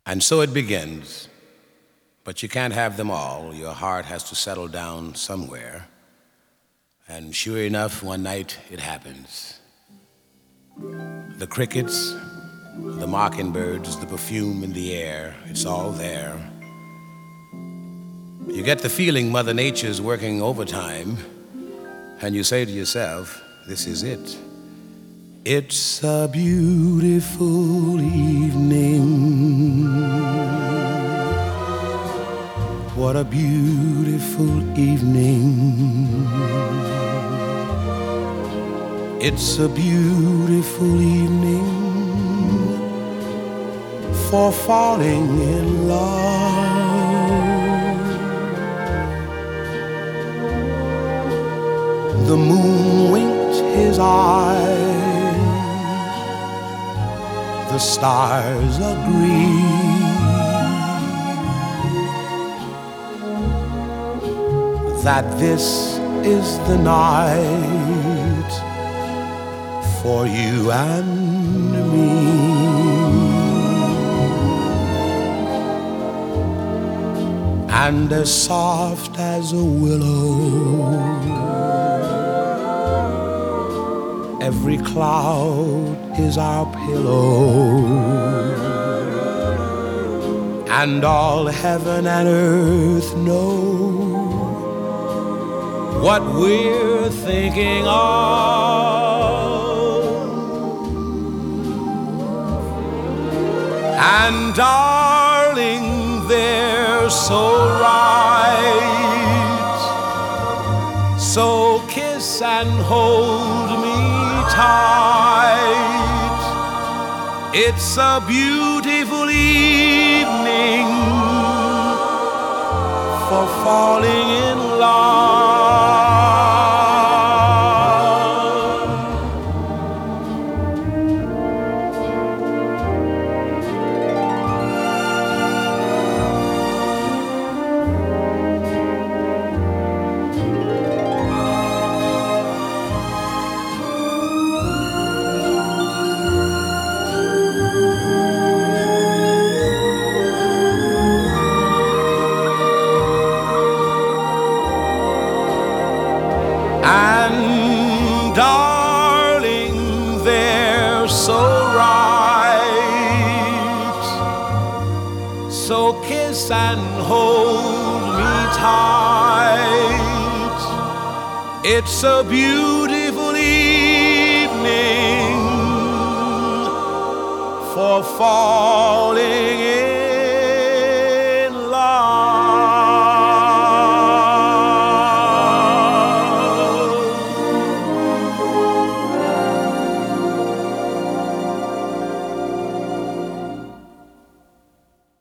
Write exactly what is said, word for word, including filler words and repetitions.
And so it begins. But you can't have them all. Your heart has to settle down somewhere. And sure enough, one night it happens. The crickets, the mockingbirds, the perfume in the air, it's all there. You get the feeling Mother Nature's working overtime, and you say to yourself, this is it. It's a beautiful evening. What a beautiful evening. It's a beautiful evening for falling in love. The moon winked his eyes. The stars agree that this is the night for you and me. And as soft as a willow, every cloud is our pillow, and all heaven and earth know what we're thinking of. And darling, they're so right, so kiss and hold me tight. It's a beautiful evening for falling in love. And darling, they're so right, so kiss and hold me tight. It's a beautiful evening for falling